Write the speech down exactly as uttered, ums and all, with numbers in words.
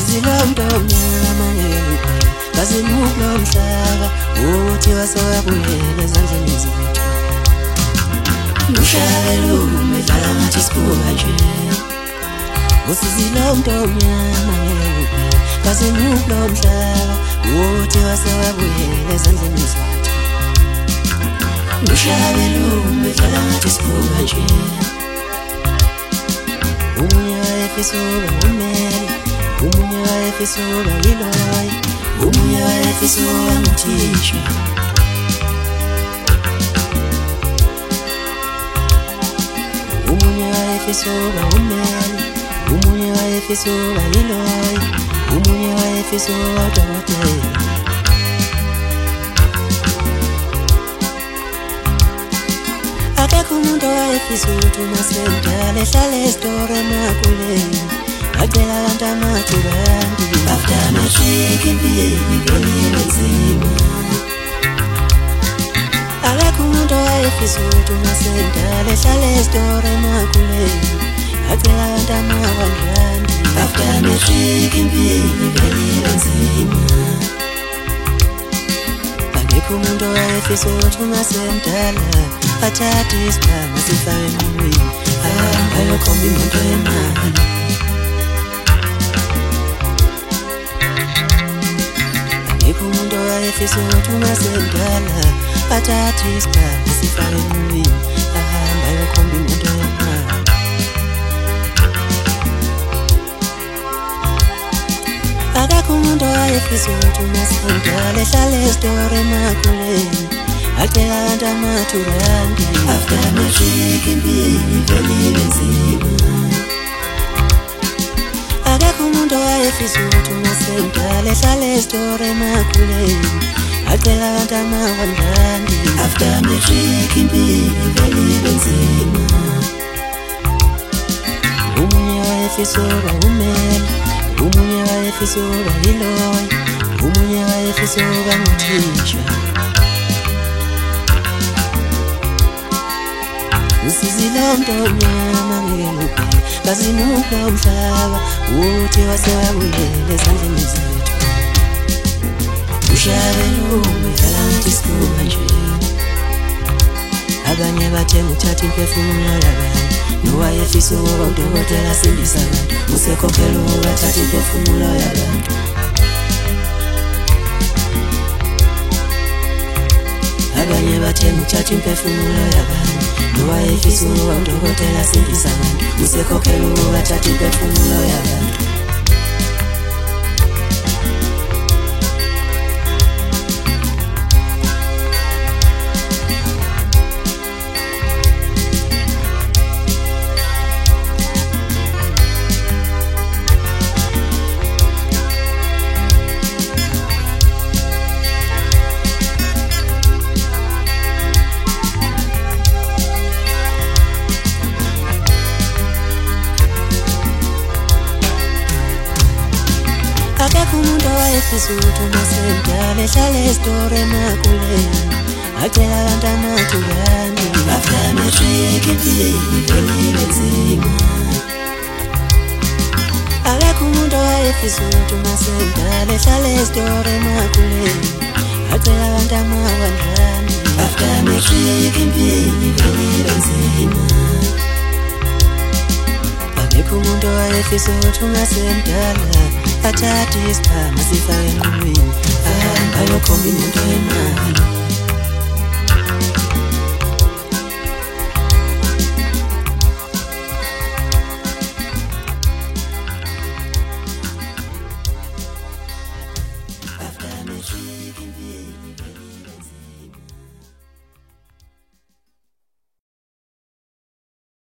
Usizilomdo mnyama ngelupe Kazimulo mhlaba Uthi wasawabulela ezandleni zethu Mshabelume dlala ngathi sibuka nje Usizilomdo mnyama ngelupe Kazimulo mhlaba Uthi wasawabulela ezandleni zethu Mshabelume dlala ngathi sibuka nje Umunye wayefisa uba umeli Umunye wayefisa uba liloyi Umunye wayefisa uba nguthisha Umunye wayefisa uba umeli Umunye wayefisa uba liloyi Umunye wayefisa uba udokotela Akekho umuntu owayefisa ukuthi uma semdala ehlale esitoro emakuleni acela abantu amathurandi after matric impilo ngelile nzima Akekho umuntu owayefisa ukuthi uma semdala ehlale esitoro emakuleni acela abantu amathurandi after matric impilo ngelile nzima Akekho umuntu owayefisa ukuthi uma semdala athathe isikhwama sifake emlonyeni ahamba ayokhomba imoto yemali Akekho umuntu owayefisa ukuthi uma semdala athathe isikhwama sifake emlonyeni ahamba ayokhomba imoto yemali Akekho umuntu owayefisa ukuthi uma semdala ehlale esitoro emakuleni acela abantu amathurandi after matric impilo ngelile nzima Akekho umuntu owayefisa ukuthi uma semdala ehlale esitoro emakuleni acela abantu amathurandi after matric impilo ngelile nzima Umunye wayefisa uba umeli Umunye wayefisa uba liloyi Umunye wayefisa uba nguthisha Usizilomdo mnyama ngelupe Kazimulo mhlaba Uthi wasawabulela ezandleni zethu Ushabelume dlala ngathi sibuka nje Abanye bathenga uthatha imphefumulo yabanye Nowayefisa ukuba udokotela asindise abantu Usekhokhela ukuba athathe imphefumulo yabantu Abanye bathenga uthatha imphefumulo yabantu Nowayefisa ukuba udokotela asindise abantu Usekhokhela ukuba athathe imphefumulo yabantu Akekho umuntu owayefisa ukuthi uma semdala ehlale esitoro emakuleni acela abantu amathurandi after matric impilo ngelile nzima Akekho umuntu owayefisa ukuthi uma semdala ehlale esitoro emakuleni acela abantu amathurandi after matric impilo ngelile nzima Akekho umuntu owayefisa ukuthi uma semdala athathe isikhwama sifake emlonyeni ahamba ayokhomba imoto yemali